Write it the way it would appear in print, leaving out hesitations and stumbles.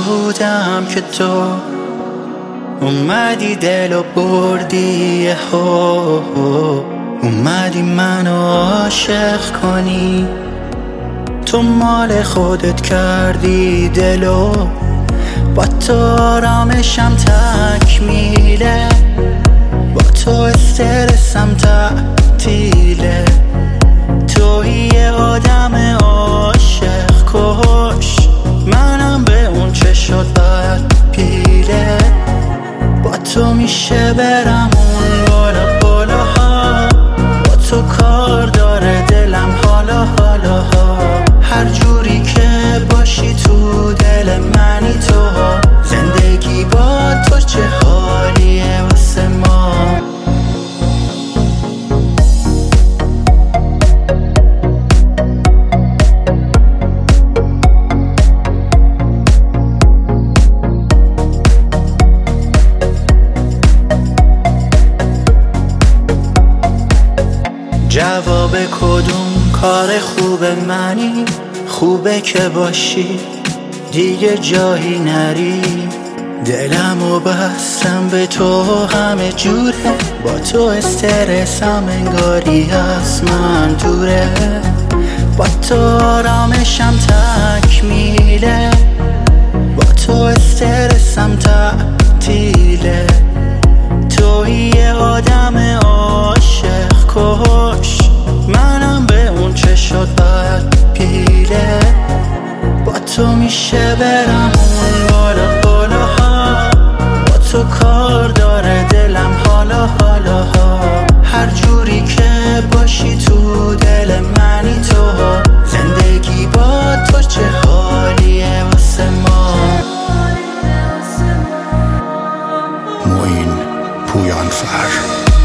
بودم که تو اومدی دلو بردی، اومدی منو عاشق کنی. تو مال خودت کردی دلو، با تو آرامشم تکمیله، با تو استرسم تعطیله. تویی یه آدم عاشق کش، منم به اون چه شد باید پیله. با تو میشه برم اون بالا بالاها، با تو کار داره دلم حالا حالاها. هر جوری که باشی تو دل منی تو، زندگی با تو چه حالیه واسه ما. جواب کدوم کار خوب منی؟ خوبه که باشی دیگه جایی نری. دلمو بستم به تو همه جوره، با تو استرسم انگاری از من دوره. با تو آرامشم تکمیله، با تو استرسم تعطیله. تویی یه آدم عاشق کش، منم به اون چه شد باید پیله. با تو میشه برم اون بالا بالاها، با تو کار داره دلم حالا حالاها. هر جوری که باشی تو دل منی تو، زندگی با تو چه حالیه واسه ما. معین پویانفر.